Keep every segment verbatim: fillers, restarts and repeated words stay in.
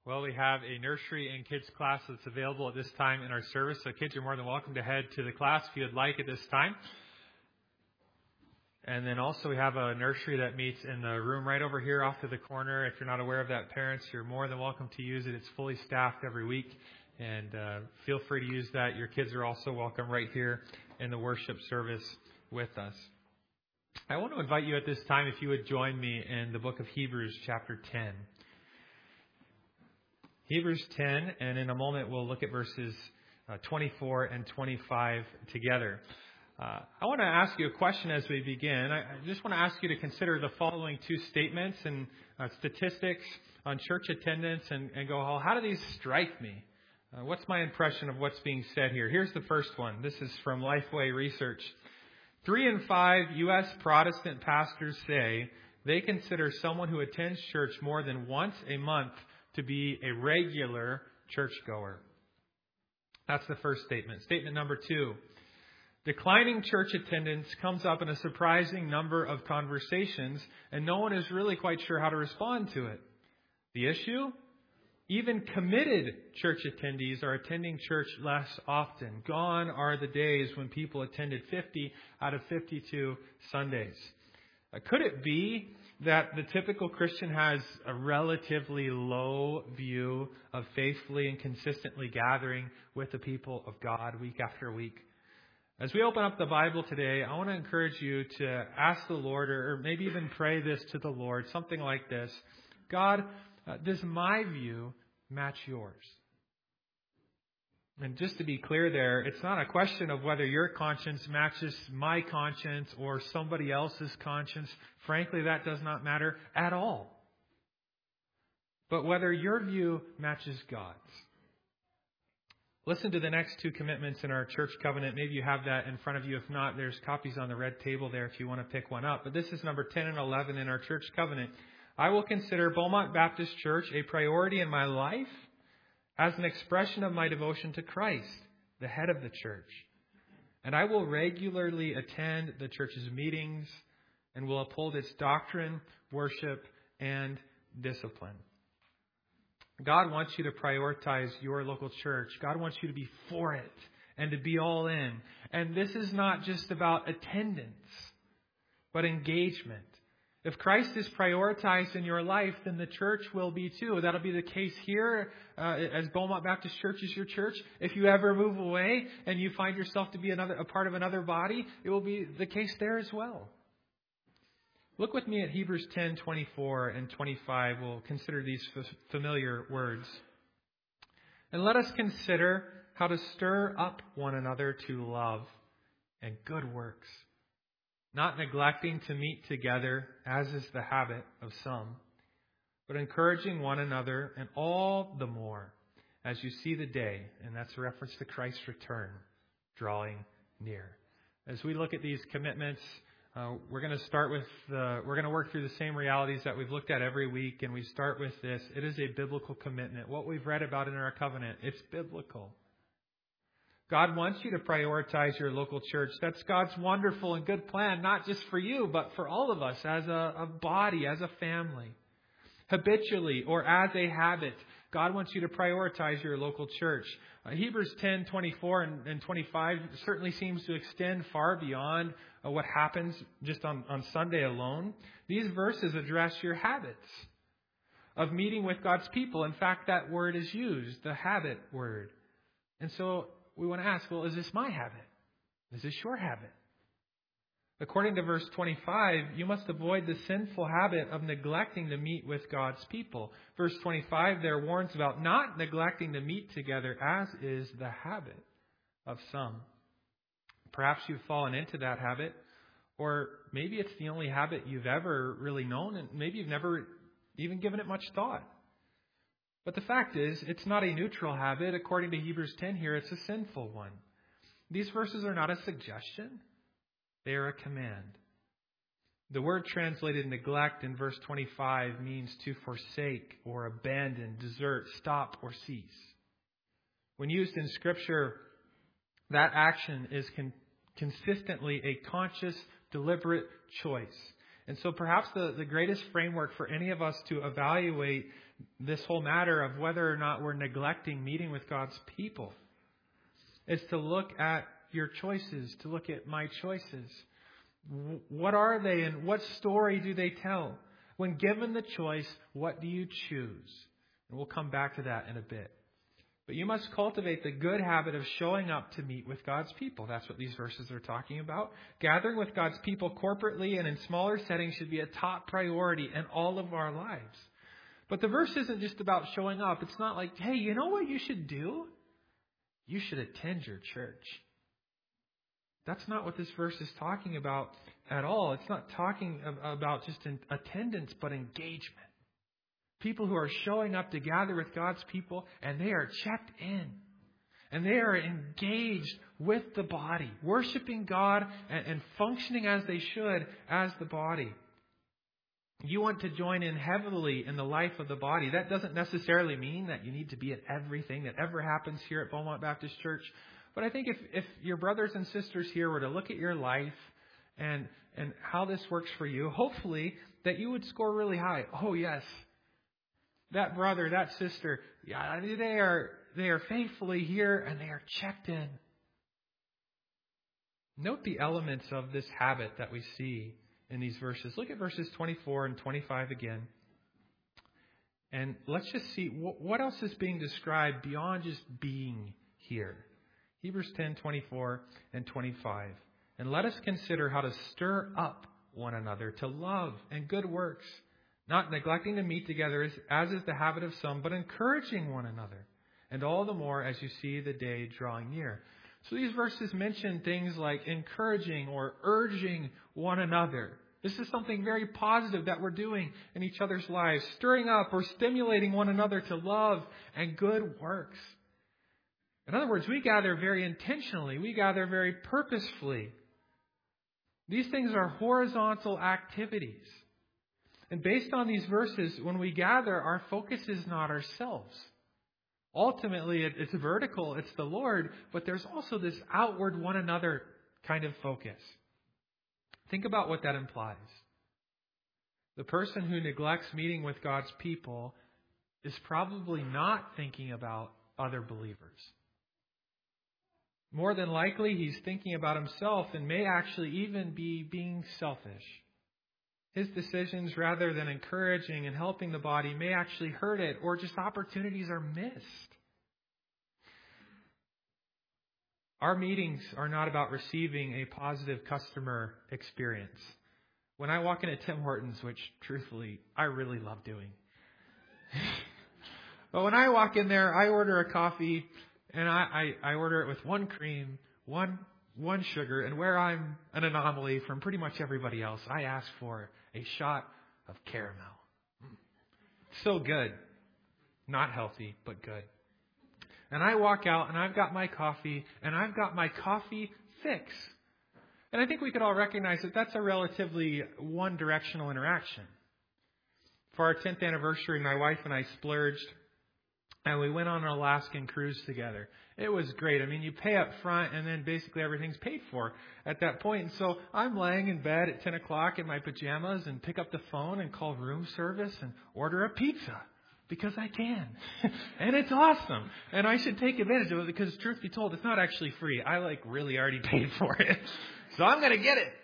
Well, we have a nursery and kids class that's available at this time in our service. So kids are more than welcome to head to the class if you'd like at this time. And then also we have a nursery that meets in the room right over here off to the corner. If you're not aware of that, parents, you're more than welcome to use it. It's fully staffed every week. And uh, feel free to use that. Your kids are also welcome right here in the worship service with us. I want to invite you at this time, if you would join me in the book of Hebrews chapter ten. Hebrews ten, and in a moment we'll look at verses uh, twenty-four and twenty-five together. Uh, I want to ask you a question as we begin. I, I just want to ask you to consider the following two statements and uh, statistics on church attendance and, and go, oh, how do these strike me? Uh, what's my impression of what's being said here? Here's the first one. This is from Lifeway Research. Three in five U S Protestant pastors say they consider someone who attends church more than once a month to be a regular churchgoer. That's the first statement. Statement number two. Declining church attendance comes up in a surprising number of conversations, and no one is really quite sure how to respond to it. The issue? Even committed church attendees are attending church less often. Gone are the days when people attended fifty out of fifty-two Sundays. Uh, could it be that the typical Christian has a relatively low view of faithfully and consistently gathering with the people of God week after week? As we open up the Bible today, I want to encourage you to ask the Lord, or maybe even pray this to the Lord, something like this. God, uh, does my view match yours? And just to be clear there, it's not a question of whether your conscience matches my conscience or somebody else's conscience. Frankly, that does not matter at all. But whether your view matches God's. Listen to the next two commitments in our church covenant. Maybe you have that in front of you. If not, there's copies on the red table there if you want to pick one up. But this is number ten and eleven in our church covenant. I will consider Beaumont Baptist Church a priority in my life as an expression of my devotion to Christ, the head of the church. And I will regularly attend the church's meetings and will uphold its doctrine, worship, and discipline. God wants you to prioritize your local church. God wants you to be for it and to be all in. And this is not just about attendance, but engagement. If Christ is prioritized in your life, then the church will be too. That'll be the case here uh, as Beaumont Baptist Church is your church. If you ever move away and you find yourself to be another a part of another body, it will be the case there as well. Look with me at Hebrews ten, twenty-four and twenty-five. We'll consider these f- familiar words. And let us consider how to stir up one another to love and good works, not neglecting to meet together, as is the habit of some, but encouraging one another, and all the more as you see the day, and that's a reference to Christ's return, drawing near. As we look at these commitments, uh, we're going to start with, uh, we're going to work through the same realities that we've looked at every week, and we start with this. It is a biblical commitment. What we've read about in our covenant, it's biblical. God wants you to prioritize your local church. That's God's wonderful and good plan, not just for you, but for all of us as a, a body, as a family. Habitually or as a habit, God wants you to prioritize your local church. Uh, Hebrews ten, twenty-four and, and twenty-five certainly seems to extend far beyond uh, what happens just on, on Sunday alone. These verses address your habits of meeting with God's people. In fact, that word is used, the habit word. And so we want to ask, well, is this my habit? Is this your habit? According to verse twenty-five, you must avoid the sinful habit of neglecting to meet with God's people. Verse twenty-five there warns about not neglecting to meet together, as is the habit of some. Perhaps you've fallen into that habit, or maybe it's the only habit you've ever really known, and maybe you've never even given it much thought. But the fact is, it's not a neutral habit. According to Hebrews ten here, it's a sinful one. These verses are not a suggestion. They are a command. The word translated neglect in verse twenty-five means to forsake or abandon, desert, stop, or cease. When used in Scripture, that action is con- consistently a conscious, deliberate choice. And so perhaps the, the greatest framework for any of us to evaluate this whole matter of whether or not we're neglecting meeting with God's people is to look at your choices, to look at my choices. What are they and what story do they tell? When given the choice, what do you choose? And we'll come back to that in a bit. But you must cultivate the good habit of showing up to meet with God's people. That's what these verses are talking about. Gathering with God's people corporately and in smaller settings should be a top priority in all of our lives. But the verse isn't just about showing up. It's not like, hey, you know what you should do? You should attend your church. That's not what this verse is talking about at all. It's not talking about just attendance, but engagement. People who are showing up to gather with God's people, and they are checked in. And they are engaged with the body, worshiping God and, and functioning as they should as the body. You want to join in heavily in the life of the body. That doesn't necessarily mean that you need to be at everything that ever happens here at Beaumont Baptist Church. But I think if, if your brothers and sisters here were to look at your life and, and how this works for you, hopefully that you would score really high. Oh, yes. That brother, that sister, yeah, they are they are faithfully here and they are checked in. Note the elements of this habit that we see in these verses. Look at verses twenty-four and twenty-five again. And let's just see what else is being described beyond just being here. Hebrews ten, twenty-four and twenty-five. And let us consider how to stir up one another to love and good works, not neglecting to meet together as, as is the habit of some, but encouraging one another, and all the more as you see the day drawing near. So these verses mention things like encouraging or urging one another. This is something very positive that we're doing in each other's lives, stirring up or stimulating one another to love and good works. In other words, we gather very intentionally. We gather very purposefully. These things are horizontal activities. And based on these verses, when we gather, our focus is not ourselves. Ultimately, it's vertical, it's the Lord, but there's also this outward one another kind of focus. Think about what that implies. The person who neglects meeting with God's people is probably not thinking about other believers. More than likely, he's thinking about himself and may actually even be being selfish. His decisions, rather than encouraging and helping the body, may actually hurt it, or just opportunities are missed. Our meetings are not about receiving a positive customer experience. When I walk into Tim Hortons, which truthfully, I really love doing. But when I walk in there, I order a coffee, and I, I, I order it with one cream, one one sugar, and where I'm an anomaly from pretty much everybody else, I ask for a shot of caramel. So good. Not healthy, but good. And I walk out and I've got my coffee and I've got my coffee fix. And I think we could all recognize that that's a relatively one-directional interaction. For our tenth anniversary, my wife and I splurged and we went on an Alaskan cruise together. It was great. I mean, you pay up front and then basically everything's paid for at that point. And so I'm laying in bed at ten o'clock in my pajamas and pick up the phone and call room service and order a pizza because I can. And it's awesome. And I should take advantage of it because, truth be told, it's not actually free. I like really already paid for it. So I'm going to get it.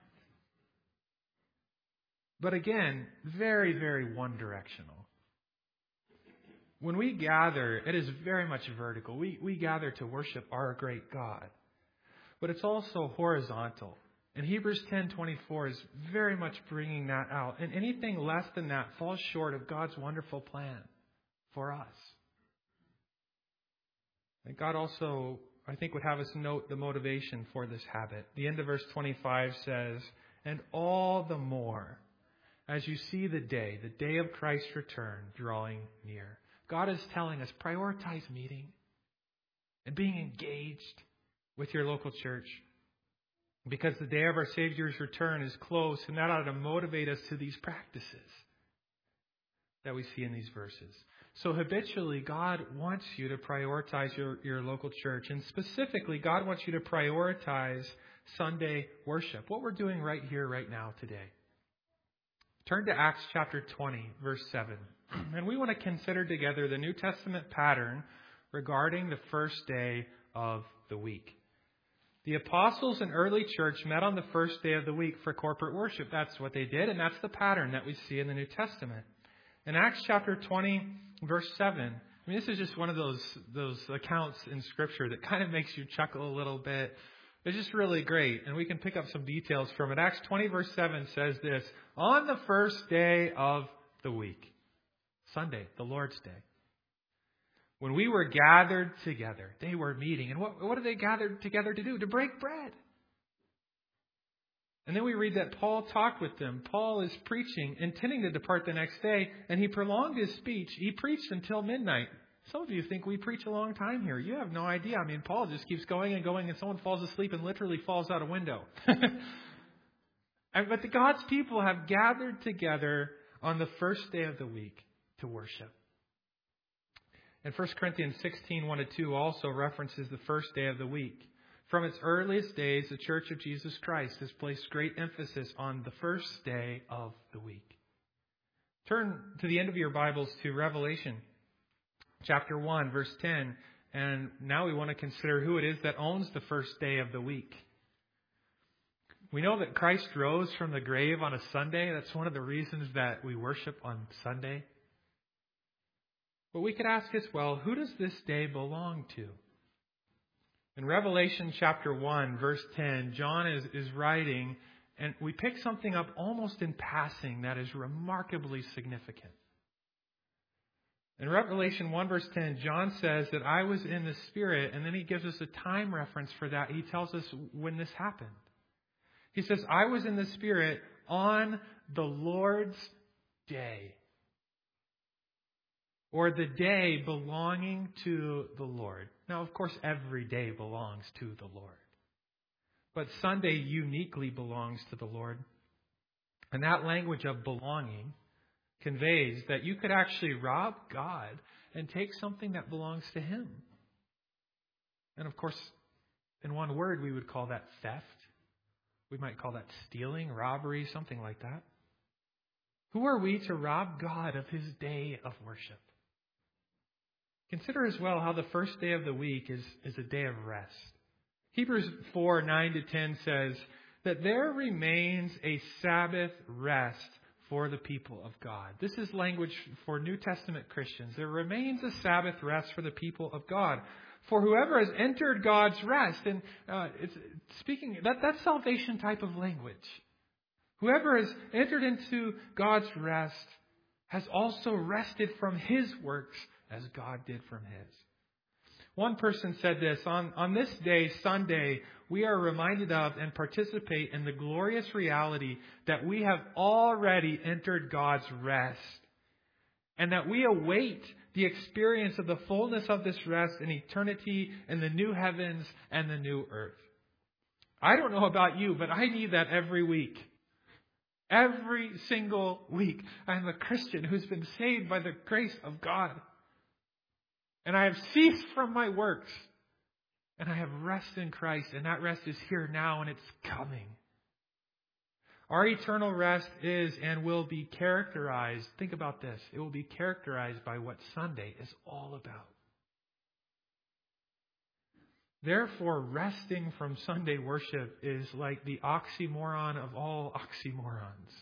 But again, very, very one-directional. When we gather, it is very much vertical. We we gather to worship our great God. But it's also horizontal. And Hebrews ten twenty-four is very much bringing that out. And anything less than that falls short of God's wonderful plan for us. And God also, I think, would have us note the motivation for this habit. The end of verse twenty-five says, and all the more as you see the day, the day of Christ's return drawing near. God is telling us, prioritize meeting and being engaged with your local church because the day of our Savior's return is close, and that ought to motivate us to these practices that we see in these verses. So habitually, God wants you to prioritize your, your local church, and specifically, God wants you to prioritize Sunday worship, what we're doing right here, right now, today. turn to Acts chapter twenty, verse seven. And we want to consider together the New Testament pattern regarding the first day of the week. The apostles in early church met on the first day of the week for corporate worship. That's what they did, and that's the pattern that we see in the New Testament. In Acts chapter twenty, verse seven, I mean, this is just one of those those accounts in Scripture that kind of makes you chuckle a little bit. It's just really great, and we can pick up some details from it. Acts twenty, verse seven says this: on the first day of the week, Sunday, the Lord's Day, when we were gathered together, they were meeting. And what, what did they gather together to do? To break bread. And then we read that Paul talked with them. Paul is preaching, intending to depart the next day, and he prolonged his speech. He preached until midnight. Some of you think we preach a long time here. You have no idea. I mean, Paul just keeps going and going, and someone falls asleep and literally falls out a window. But the God's people have gathered together on the first day of the week to worship. And First Corinthians sixteen, one to two also references the first day of the week. From its earliest days, the Church of Jesus Christ has placed great emphasis on the first day of the week. Turn to the end of your Bibles to Revelation chapter one, verse ten. And now we want to consider who it is that owns the first day of the week. We know that Christ rose from the grave on a Sunday. That's one of the reasons that we worship on Sunday. But we could ask as well, who does this day belong to? In Revelation chapter one, verse ten, John is, is writing, and we pick something up almost in passing that is remarkably significant. In Revelation one, verse ten, John says that I was in the Spirit, and then he gives us a time reference for that. He tells us when this happened. He says, I was in the Spirit on the Lord's day. Or the day belonging to the Lord. Now, of course, every day belongs to the Lord. But Sunday uniquely belongs to the Lord. And that language of belonging conveys that you could actually rob God and take something that belongs to Him. And of course, in one word, we would call that theft. We might call that stealing, robbery, something like that. Who are we to rob God of His day of worship? Consider as well how the first day of the week is, is a day of rest. Hebrews four, nine to ten says that there remains a Sabbath rest for the people of God. This is language for New Testament Christians. There remains a Sabbath rest for the people of God. For whoever has entered God's rest, and uh, it's speaking, that, that's salvation type of language. Whoever has entered into God's rest has also rested from His works as God did from His. One person said this, on, on this day, Sunday, we are reminded of and participate in the glorious reality that we have already entered God's rest, and that we await the experience of the fullness of this rest in eternity in the new heavens and the new earth. I don't know about you, but I need that every week. Every single week. I'm a Christian who's been saved by the grace of God. And I have ceased from my works. And I have rest in Christ. And that rest is here now and it's coming. Our eternal rest is and will be characterized. Think about this. It will be characterized by what Sunday is all about. Therefore, resting from Sunday worship is like the oxymoron of all oxymorons.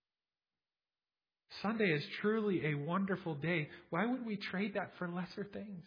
Sunday is truly a wonderful day. Why would we trade that for lesser things?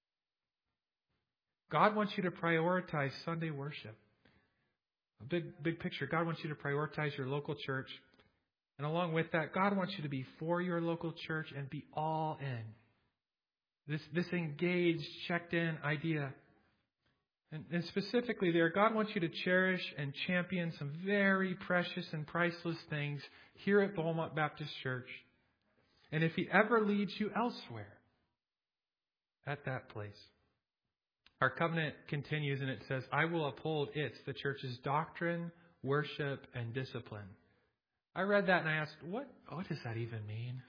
God wants you to prioritize Sunday worship. A big, big picture. God wants you to prioritize your local church. And along with that, God wants you to be for your local church and be all in. This, this engaged, checked in idea. And, and specifically there, God wants you to cherish and champion some very precious and priceless things here at Beaumont Baptist Church. And if He ever leads you elsewhere, at that place. Our covenant continues and it says, I will uphold its, the church's doctrine, worship, and discipline. I read that and I asked, what, what does that even mean?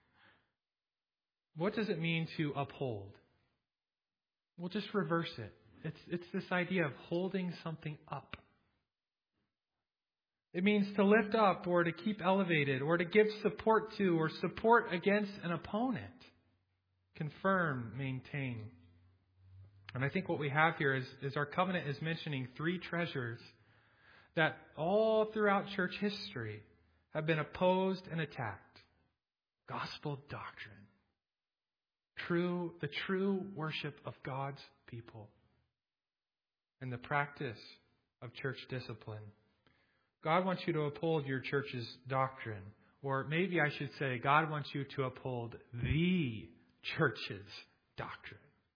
What does it mean to uphold? We'll just reverse it. It's, it's this idea of holding something up. It means to lift up or to keep elevated or to give support to or support against an opponent. Confirm, maintain. And I think what we have here is, is our covenant is mentioning three treasures that all throughout church history have been opposed and attacked. Gospel doctrine. True, the true worship of God's people. And the practice of church discipline. God wants you to uphold your church's doctrine. Or maybe I should say, God wants you to uphold the church's doctrine.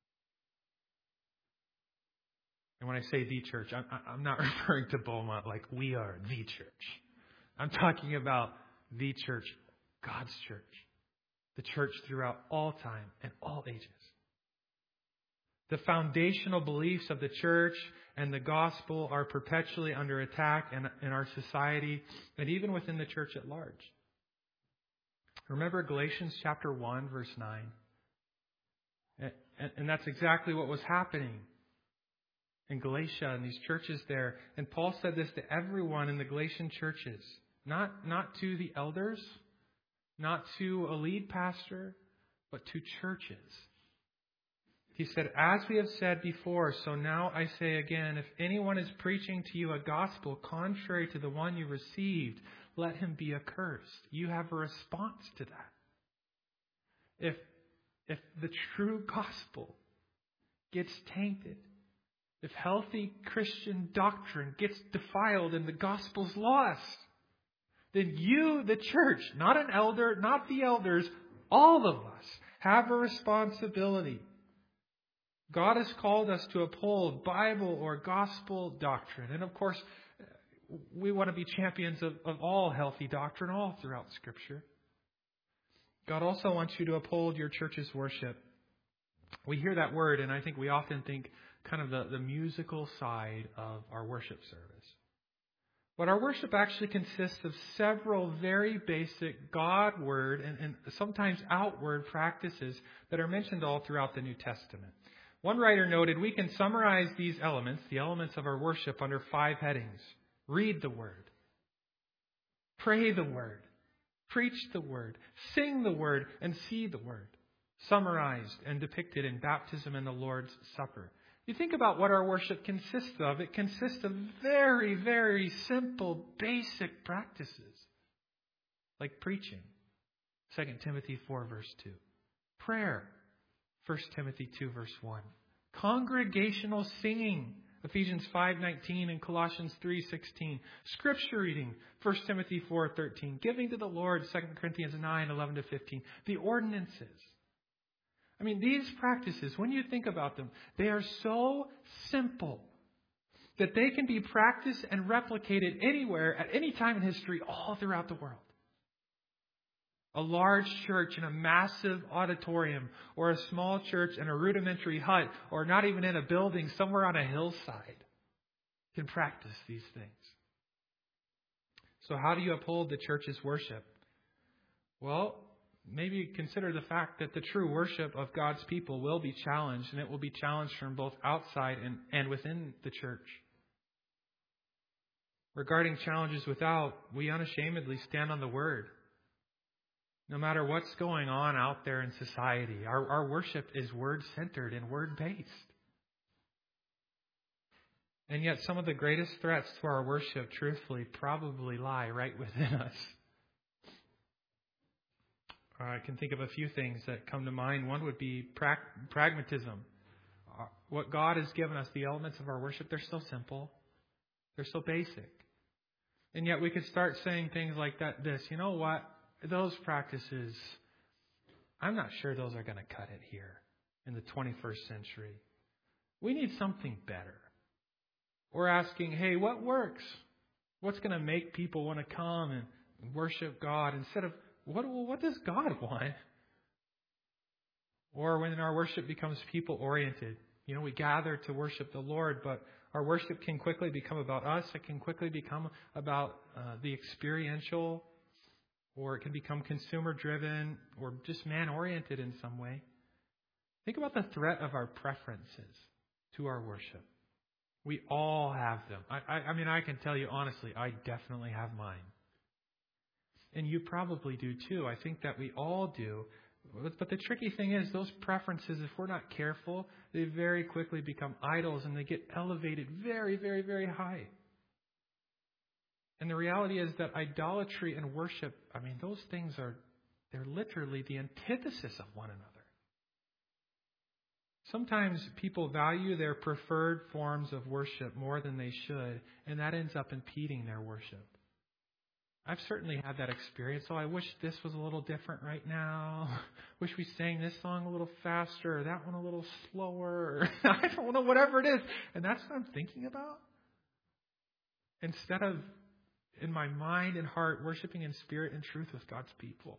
And when I say the church, I'm, I'm not referring to Beaumont like we are the church. I'm talking about the church, God's church. The church throughout all time and all ages. The foundational beliefs of the church and the gospel are perpetually under attack in, in our society and even within the church at large. Remember Galatians chapter one, verse nine. And, and, and that's exactly what was happening in Galatia and these churches there. And Paul said this to everyone in the Galatian churches. Not, not to the elders, not to a lead pastor, but to churches. He said, as we have said before, so now I say again, if anyone is preaching to you a gospel contrary to the one you received, let him be accursed. You have a response to that. If, if the true gospel gets tainted, if healthy Christian doctrine gets defiled and the gospel's lost, then you, the church, not an elder, not the elders, all of us have a responsibility. God has called us to uphold Bible or gospel doctrine. And of course, we want to be champions of, of all healthy doctrine all throughout Scripture. God also wants you to uphold your church's worship. We hear that word, and I think we often think kind of the, the musical side of our worship service. But our worship actually consists of several very basic God-word and, and sometimes outward practices that are mentioned all throughout the New Testament. One writer noted, we can summarize these elements, the elements of our worship, under five headings. Read the Word. Pray the Word. Preach the Word. Sing the Word and see the Word. Summarized and depicted in baptism and the Lord's Supper. You think about what our worship consists of. It consists of very, very simple, basic practices. Like preaching. Second Timothy four, verse two. Prayer. First Timothy two, verse one. Congregational singing. Ephesians five nineteen and Colossians three sixteen. Scripture reading. First Timothy four thirteen. Giving to the Lord. Second Corinthians nine eleven to fifteen. The ordinances. I mean, these practices, when you think about them, they are so simple that they can be practiced and replicated anywhere at any time in history all throughout the world. A large church in a massive auditorium, or a small church in a rudimentary hut, or not even in a building somewhere on a hillside can practice these things. So how do you uphold the church's worship? Well, maybe consider the fact that the true worship of God's people will be challenged, and it will be challenged from both outside and, and within the church. Regarding challenges without, we unashamedly stand on the Word. No matter what's going on out there in society, our, our worship is Word-centered and Word-based. And yet some of the greatest threats to our worship, truthfully, probably lie right within us. I can think of a few things that come to mind. One would be pra- pragmatism. What God has given us, the elements of our worship, they're so simple. They're so basic. And yet we could start saying things like that. This, you know what? Those practices, I'm not sure those are going to cut it here in the twenty-first century. We need something better. We're asking, hey, what works? What's going to make people want to come and worship God instead of What, what does God want? Or when our worship becomes people-oriented, you know, we gather to worship the Lord, but our worship can quickly become about us. It can quickly become about uh, the experiential, or it can become consumer-driven, or just man-oriented in some way. Think about the threat of our preferences to our worship. We all have them. I, I, I mean, I can tell you honestly, I definitely have mine. And you probably do too. I think that we all do. But the tricky thing is, those preferences, if we're not careful, they very quickly become idols and they get elevated very, very, very high. And the reality is that idolatry and worship, I mean, those things are, they're literally the antithesis of one another. Sometimes people value their preferred forms of worship more than they should, and that ends up impeding their worship. I've certainly had that experience. Oh, I wish this was a little different right now. Wish we sang this song a little faster, or that one a little slower. Or I don't know, whatever it is. And that's what I'm thinking about. Instead of, in my mind and heart, worshiping in spirit and truth with God's people.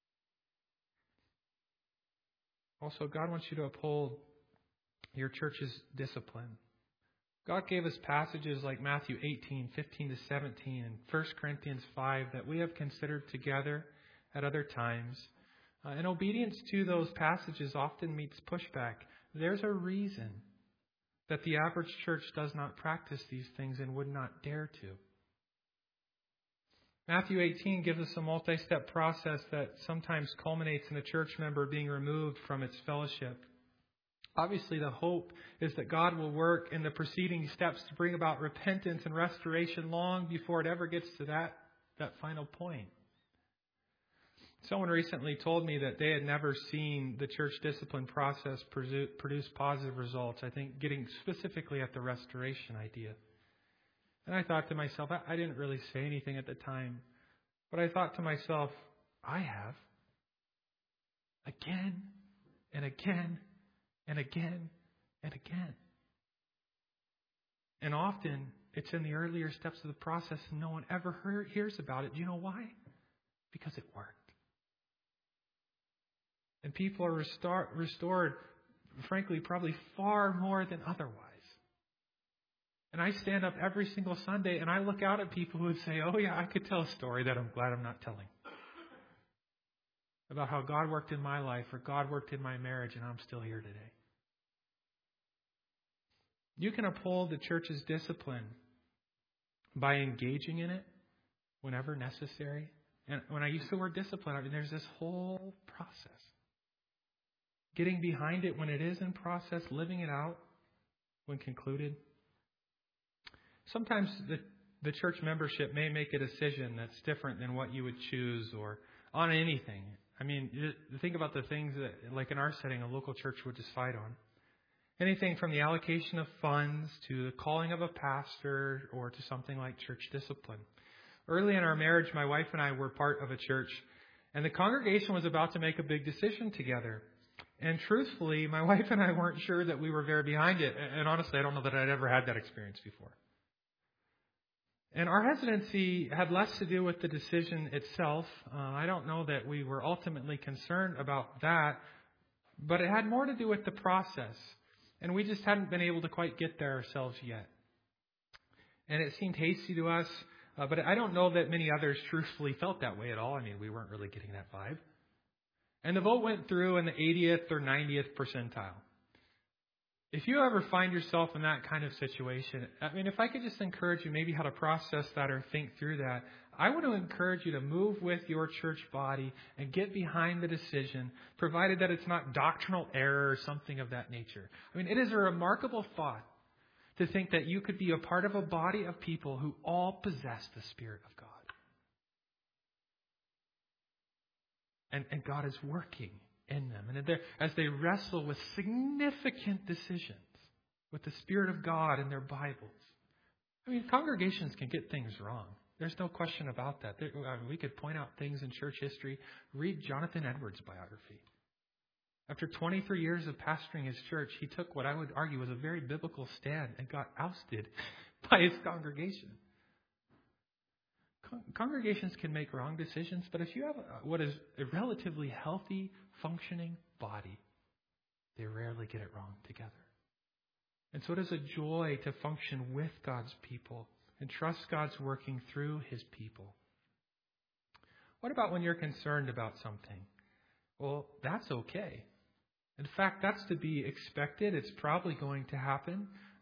Also, God wants you to uphold your church's discipline. God gave us passages like Matthew eighteen, fifteen to seventeen, and First Corinthians five that we have considered together at other times. Uh, and obedience to those passages often meets pushback. There's a reason that the average church does not practice these things and would not dare to. Matthew eighteen gives us a multi-step process that sometimes culminates in a church member being removed from its fellowship. Obviously, the hope is that God will work in the preceding steps to bring about repentance and restoration long before it ever gets to that, that final point. Someone recently told me that they had never seen the church discipline process produce positive results, I think getting specifically at the restoration idea. And I thought to myself, I didn't really say anything at the time, but I thought to myself, I have. Again and again and again and again. And often, it's in the earlier steps of the process and no one ever heard, hears about it. Do you know why? Because it worked. And people are restor- restored, frankly, probably far more than otherwise. And I stand up every single Sunday and I look out at people who would say, oh yeah, I could tell a story that I'm glad I'm not telling. About how God worked in my life or God worked in my marriage and I'm still here today. You can uphold the church's discipline by engaging in it whenever necessary. And when I use the word discipline, I mean there's this whole process. Getting behind it when it is in process, living it out when concluded. Sometimes the, the church membership may make a decision that's different than what you would choose or on anything. I mean, think about the things that, like in our setting, a local church would decide on. Anything from the allocation of funds to the calling of a pastor or to something like church discipline. Early in our marriage, my wife and I were part of a church, and the congregation was about to make a big decision together. And truthfully, my wife and I weren't sure that we were very behind it. And honestly, I don't know that I'd ever had that experience before. And our hesitancy had less to do with the decision itself. Uh, I don't know that we were ultimately concerned about that, but it had more to do with the process. And we just hadn't been able to quite get there ourselves yet. And it seemed hasty to us, uh, but I don't know that many others truthfully felt that way at all. I mean, we weren't really getting that vibe. And the vote went through in the eightieth or ninetieth percentile. If you ever find yourself in that kind of situation, I mean, if I could just encourage you maybe how to process that or think through that, I want to encourage you to move with your church body and get behind the decision, provided that it's not doctrinal error or something of that nature. I mean, it is a remarkable thought to think that you could be a part of a body of people who all possess the Spirit of God. And, and God is working in them. And as they wrestle with significant decisions with the Spirit of God in their Bibles. I mean, congregations can get things wrong. There's no question about that. There, I mean, we could point out things in church history. Read Jonathan Edwards' biography. After twenty-three years of pastoring his church, he took what I would argue was a very biblical stand and got ousted by his congregation. Con- congregations can make wrong decisions, but if you have a, what is a relatively healthy, functioning body, they rarely get it wrong together. And so it is a joy to function with God's people and trust God's working through His people. What about when you're concerned about something? Well, that's okay. In fact, that's to be expected. It's probably going to happen.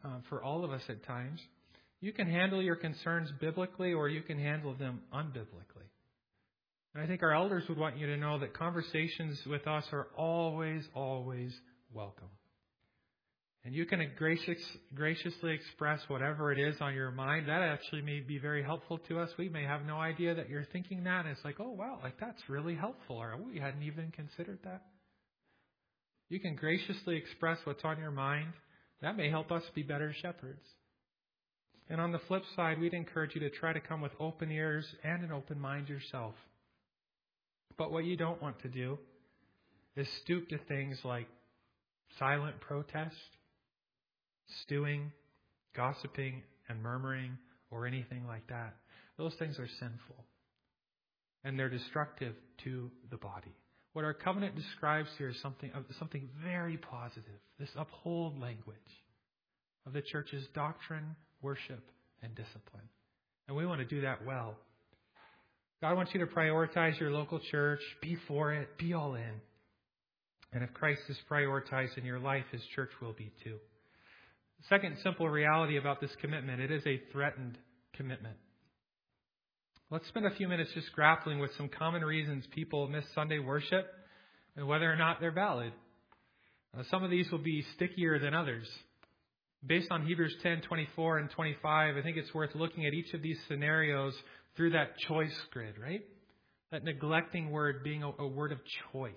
uh, for all of us at times. You can handle your concerns biblically, or you can handle them unbiblically. And I think our elders would want you to know that conversations with us are always, always welcome. And you can gracious, graciously express whatever it is on your mind. That actually may be very helpful to us. We may have no idea that you're thinking that. And it's like, oh, wow, like that's really helpful. Or we hadn't even considered that. You can graciously express what's on your mind. That may help us be better shepherds. And on the flip side, we'd encourage you to try to come with open ears and an open mind yourself. But what you don't want to do is stoop to things like silent protest, stewing, gossiping, and murmuring, or anything like that. Those things are sinful. And they're destructive to the body. What our covenant describes here is something, something very positive. This uphold language of the church's doctrine, worship, and discipline. And we want to do that well. God wants you to prioritize your local church. Be for it. Be all in. And if Christ is prioritized in your life, His church will be too. Second simple reality about this commitment, it is a threatened commitment. Let's spend a few minutes just grappling with some common reasons people miss Sunday worship and whether or not they're valid. Uh, some of these will be stickier than others. Based on Hebrews ten, twenty-four and twenty-five, I think it's worth looking at each of these scenarios through that choice grid, right? That neglecting word being a, a word of choice.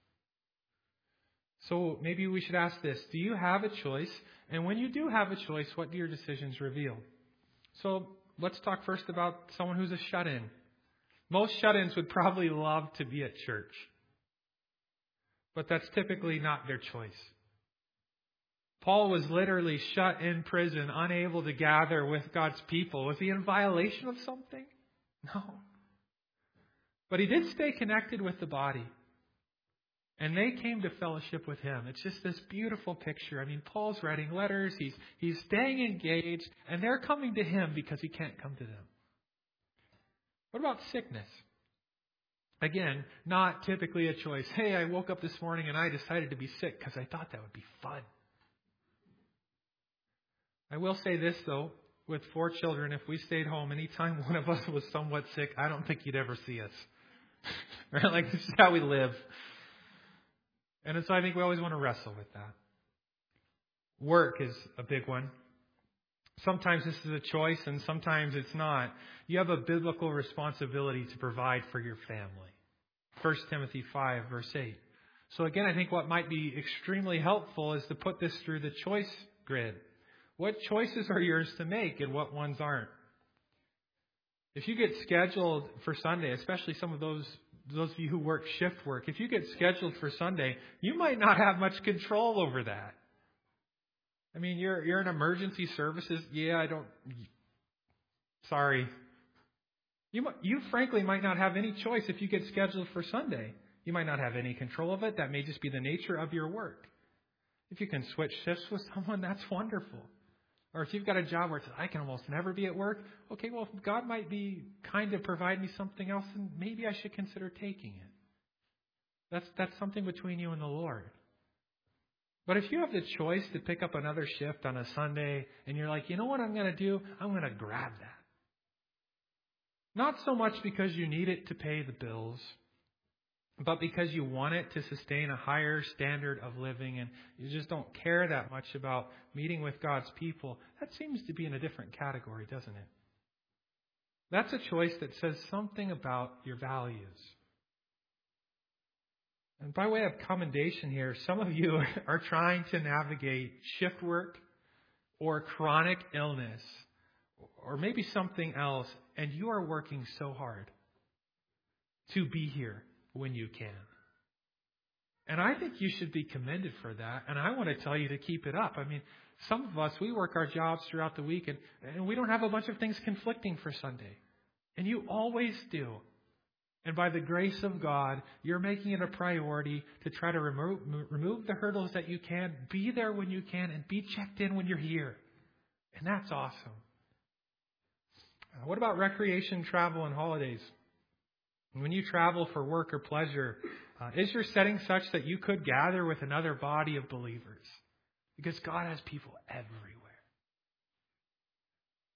So maybe we should ask this. Do you have a choice? And when you do have a choice, what do your decisions reveal? So let's talk first about someone who's a shut-in. Most shut-ins would probably love to be at church. But that's typically not their choice. Paul was literally shut in prison, unable to gather with God's people. Was he in violation of something? No. But he did stay connected with the body. And they came to fellowship with him. It's just this beautiful picture. I mean, Paul's writing letters. He's, he's staying engaged. And they're coming to him because he can't come to them. What about sickness? Again, not typically a choice. Hey, I woke up this morning and I decided to be sick because I thought that would be fun. I will say this, though. With four children, if we stayed home, anytime one of us was somewhat sick, I don't think you'd ever see us. Right? Like, this is how we live. And so I think we always want to wrestle with that. Work is a big one. Sometimes this is a choice and sometimes it's not. You have a biblical responsibility to provide for your family. First Timothy five, verse eight. So again, I think what might be extremely helpful is to put this through the choice grid. What choices are yours to make and what ones aren't? If you get scheduled for Sunday, especially some of those those of you who work shift work, if you get scheduled for Sunday, you might not have much control over that. I mean, you're you're in emergency services. Yeah, I don't. Sorry. You you frankly might not have any choice if you get scheduled for Sunday. You might not have any control of it. That may just be the nature of your work. If you can switch shifts with someone, that's wonderful. Or if you've got a job where it's, I can almost never be at work, okay, well, God might be kind to provide me something else, and maybe I should consider taking it. That's that's something between you and the Lord. But if you have the choice to pick up another shift on a Sunday, and you're like, you know what I'm going to do? I'm going to grab that. Not so much because you need it to pay the bills, but because you want it to sustain a higher standard of living and you just don't care that much about meeting with God's people, that seems to be in a different category, doesn't it? That's a choice that says something about your values. And by way of commendation here, some of you are trying to navigate shift work or chronic illness or maybe something else, and you are working so hard to be here when you can. And I think you should be commended for that. And I want to tell you to keep it up. I mean, some of us, we work our jobs throughout the week and, and we don't have a bunch of things conflicting for Sunday. And you always do. And by the grace of God, you're making it a priority to try to remove, remove the hurdles that you can, be there when you can, and be checked in when you're here. And that's awesome. Uh, what about recreation, travel, and holidays? When you travel for work or pleasure, uh, is your setting such that you could gather with another body of believers? Because God has people everywhere.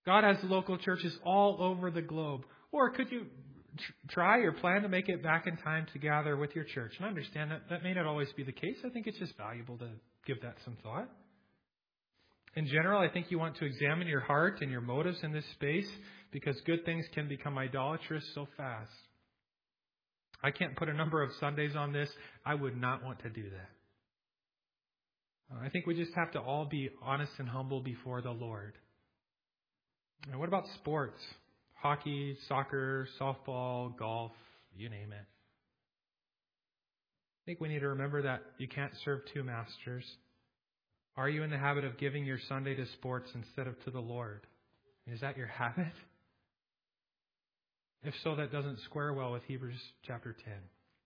God has local churches all over the globe. Or could you tr- try or plan to make it back in time to gather with your church? And I understand that that may not always be the case. I think it's just valuable to give that some thought. In general, I think you want to examine your heart and your motives in this space, because good things can become idolatrous so fast. I can't put a number of Sundays on this. I would not want to do that. I think we just have to all be honest and humble before the Lord. And what about sports? Hockey, soccer, softball, golf, you name it. I think we need to remember that you can't serve two masters. Are you in the habit of giving your Sunday to sports instead of to the Lord? Is that your habit? If so, that doesn't square well with Hebrews chapter ten.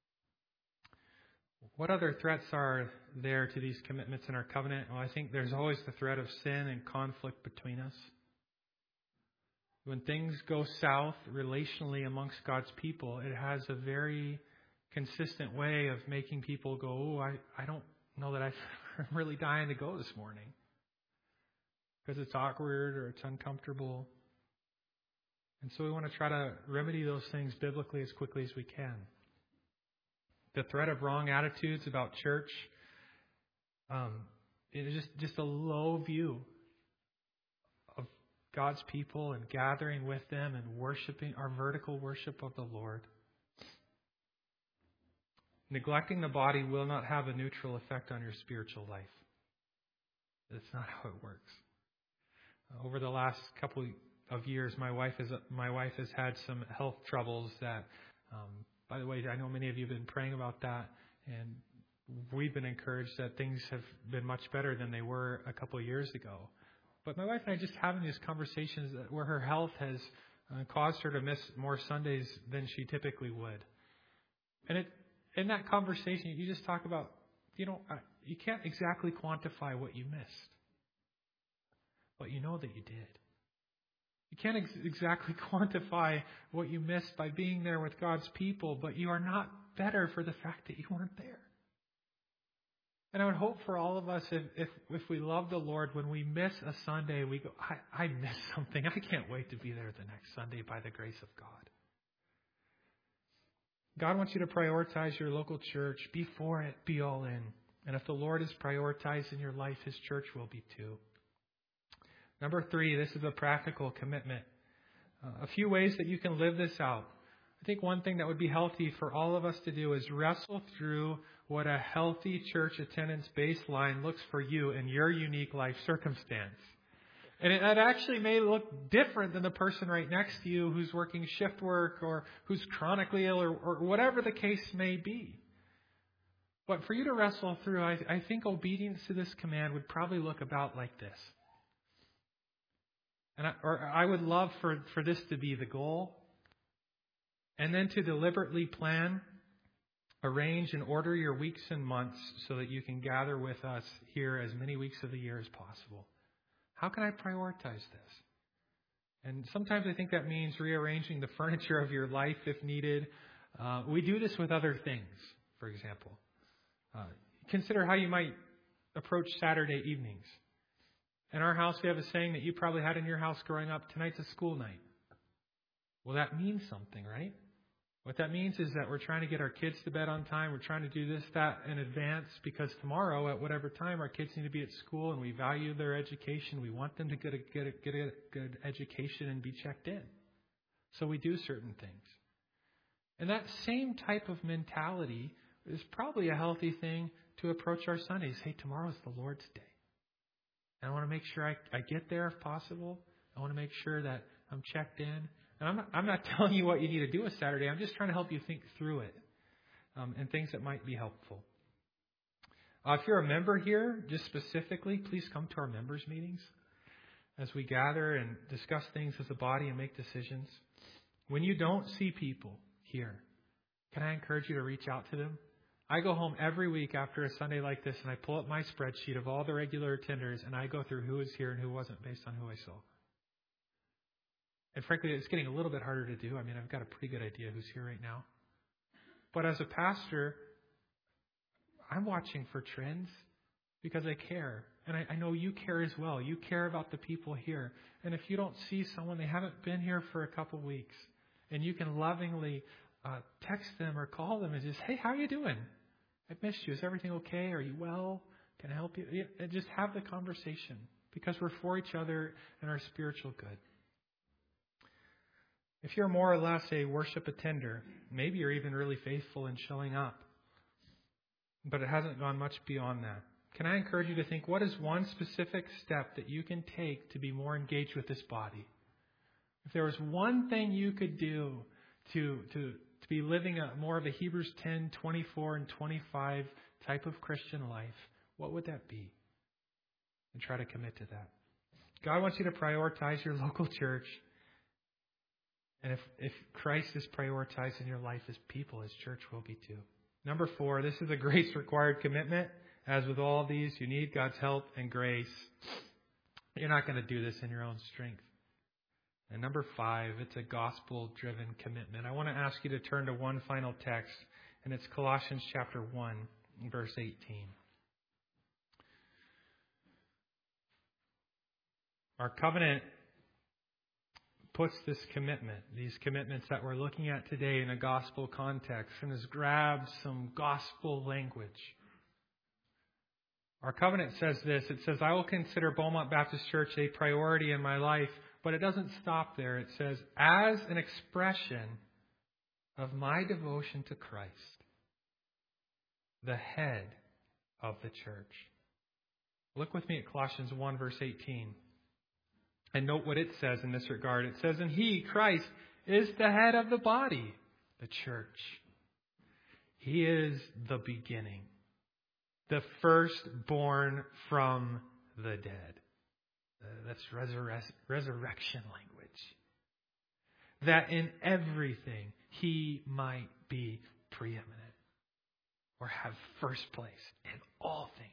What other threats are there to these commitments in our covenant? Well, I think there's always the threat of sin and conflict between us. When things go south relationally amongst God's people, it has a very consistent way of making people go, oh, I, I don't know that I'm really dying to go this morning. Because it's awkward or it's uncomfortable. And so we want to try to remedy those things biblically as quickly as we can. The threat of wrong attitudes about church, um, it is just, just a low view of God's people and gathering with them and worshiping, our vertical worship of the Lord. Neglecting the body will not have a neutral effect on your spiritual life. That's not how it works. Over the last couple of years, my wife has my wife has had some health troubles that, um, by the way, I know many of you have been praying about that, and we've been encouraged that things have been much better than they were a couple of years ago. But my wife and I just having these conversations where her health has uh, caused her to miss more Sundays than she typically would. And it, in that conversation, you just talk about, you know, you can't exactly quantify what you missed, but you know that you did. You can't ex- exactly quantify what you missed by being there with God's people, but you are not better for the fact that you weren't there. And I would hope for all of us, if if, if we love the Lord, when we miss a Sunday, we go, I, I missed something. I can't wait to be there the next Sunday by the grace of God. God wants you to prioritize your local church. Be for it. Be all in. And if the Lord is prioritized in your life, His church will be too. Number three, this is a practical commitment. Uh, a few ways that you can live this out. I think one thing that would be healthy for all of us to do is wrestle through what a healthy church attendance baseline looks for you in your unique life circumstance. And it, it actually may look different than the person right next to you who's working shift work or who's chronically ill or, or whatever the case may be. But for you to wrestle through, I, I think obedience to this command would probably look about like this. And I, or I would love for, for this to be the goal. And then to deliberately plan, arrange, and order your weeks and months so that you can gather with us here as many weeks of the year as possible. How can I prioritize this? And sometimes I think that means rearranging the furniture of your life if needed. Uh, we do this with other things, for example. Uh, consider how you might approach Saturday evenings. In our house, we have a saying that you probably had in your house growing up, tonight's a school night. Well, that means something, right? What that means is that we're trying to get our kids to bed on time. We're trying to do this, that in advance because tomorrow at whatever time our kids need to be at school and we value their education. We want them to get a, get a, get a good education and be checked in. So we do certain things. And that same type of mentality is probably a healthy thing to approach our Sundays. Hey, tomorrow's the Lord's day. And I want to make sure I, I get there if possible. I want to make sure that I'm checked in. And I'm not, I'm not telling you what you need to do a Saturday. I'm just trying to help you think through it um, and things that might be helpful. Uh, if you're a member here, just specifically, please come to our members' meetings as we gather and discuss things as a body and make decisions. When you don't see people here, can I encourage you to reach out to them? I go home every week after a Sunday like this and I pull up my spreadsheet of all the regular attenders and I go through who is here and who wasn't based on who I saw. And frankly, it's getting a little bit harder to do. I mean, I've got a pretty good idea who's here right now. But as a pastor, I'm watching for trends because I care. And I, I know you care as well. You care about the people here. And if you don't see someone, they haven't been here for a couple weeks, and you can lovingly uh, text them or call them and just, hey, how are you doing? I've missed you. Is everything okay? Are you well? Can I help you? Yeah, and just have the conversation, because we're for each other and our spiritual good. If you're more or less a worship attender, maybe you're even really faithful in showing up, but it hasn't gone much beyond that. Can I encourage you to think, what is one specific step that you can take to be more engaged with this body? If there was one thing you could do to to, to be living a more of a Hebrews ten, twenty-four, and twenty-five type of Christian life, what would that be? And try to commit to that. God wants you to prioritize your local church. And if, if Christ is prioritized in your life, His people, His church will be too. Number four, this is a grace-required commitment. As with all these, you need God's help and grace. You're not going to do this in your own strength. And number five, it's a gospel-driven commitment. I want to ask you to turn to one final text, and it's Colossians chapter one, verse eighteen. Our covenant puts this commitment, these commitments that we're looking at today in a gospel context, and has grabbed some gospel language. Our covenant says this. It says, I will consider Beaumont Baptist Church a priority in my life, but it doesn't stop there. It says, as an expression of my devotion to Christ, the head of the church. Look with me at Colossians one, verse eighteen. And note what it says in this regard. It says, and He, Christ, is the head of the body, the church. He is the beginning, the firstborn from the dead. Uh, that's resurre- resurrection language. That in everything He might be preeminent, or have first place in all things.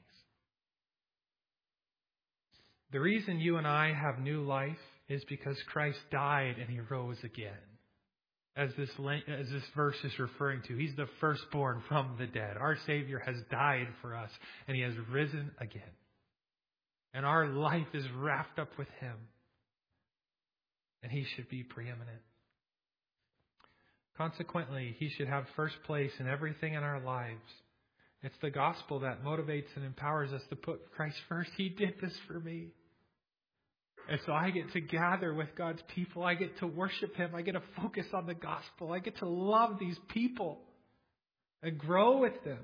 The reason you and I have new life is because Christ died and He rose again. As this, as this verse is referring to, He's the firstborn from the dead. Our Savior has died for us and He has risen again. And our life is wrapped up with Him. And He should be preeminent. Consequently, He should have first place in everything in our lives. It's the gospel that motivates and empowers us to put Christ first. He did this for me. And so I get to gather with God's people. I get to worship Him. I get to focus on the gospel. I get to love these people and grow with them.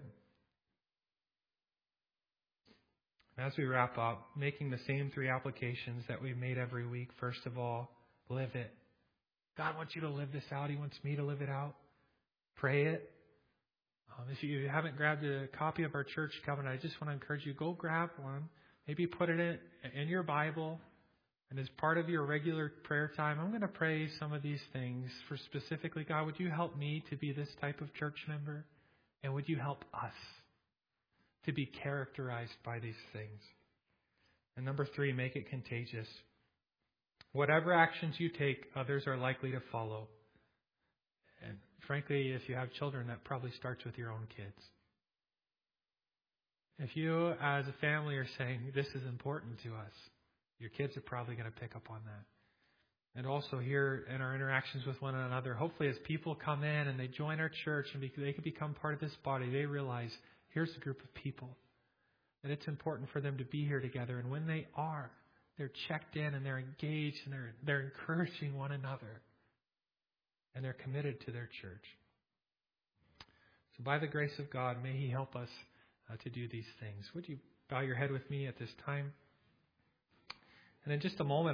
As we wrap up, making the same three applications that we made every week. First of all, live it. God wants you to live this out. He wants me to live it out. Pray it. Um, if you haven't grabbed a copy of our church covenant, I just want to encourage you, go grab one. Maybe put it in, in your Bible. And as part of your regular prayer time, I'm going to pray some of these things for specifically, God, would you help me to be this type of church member? And would you help us to be characterized by these things? And number three, make it contagious. Whatever actions you take, others are likely to follow. And frankly, if you have children, that probably starts with your own kids. If you, as a family, are saying, this is important to us, your kids are probably going to pick up on that. And also here in our interactions with one another, hopefully as people come in and they join our church and they can become part of this body, they realize here's a group of people. And it's important for them to be here together. And when they are, they're checked in and they're engaged and they're, they're encouraging one another. And they're committed to their church. So by the grace of God, may He help us uh, to do these things. Would you bow your head with me at this time? And in just a moment,